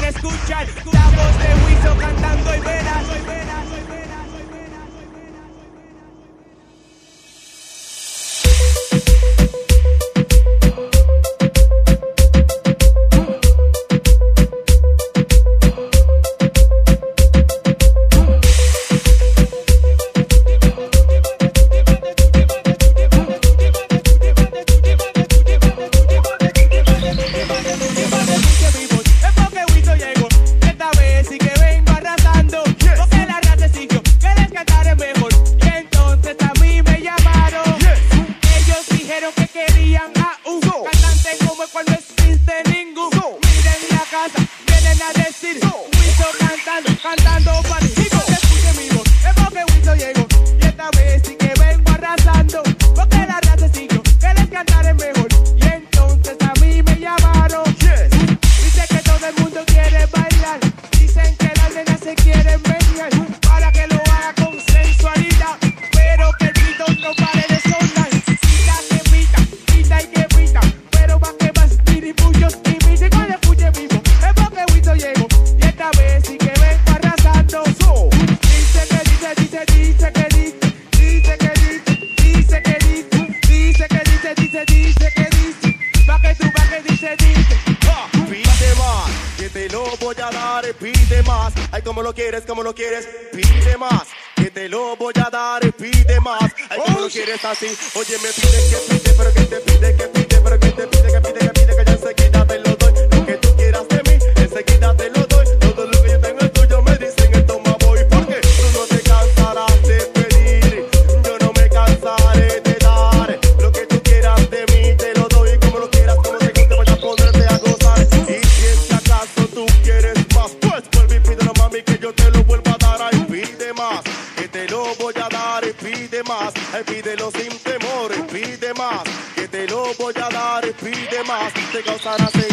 escuchar la voz de Wiso cantando y verás. Como lo quieres, pide más, que te lo voy a dar, pide más. Ay, como lo quieres así, oye, me pide, que pide, pero que te pide, que pide, pero que te pide, que pide, que pide, que yo enseguida te lo doy. Lo que tú quieras de mí, enseguida te lo doy. Todo lo que yo tengo es tuyo, me dicen el toma voy. Porque tú no te cansarás de pedir, yo no me cansaré de dar. Lo que tú quieras de mí, te lo doy. Como lo quieras, como te guste, voy a ponerte a gozar. Y si es que acaso tú quieres más, pues vuelve y pídelo, mami, que yo te lo vuelvo a dar. Ay, pide más, que te lo voy a dar. Pide más, ay, pídelo sin temor. Pide más, que te lo voy a dar. Pide más, te causarás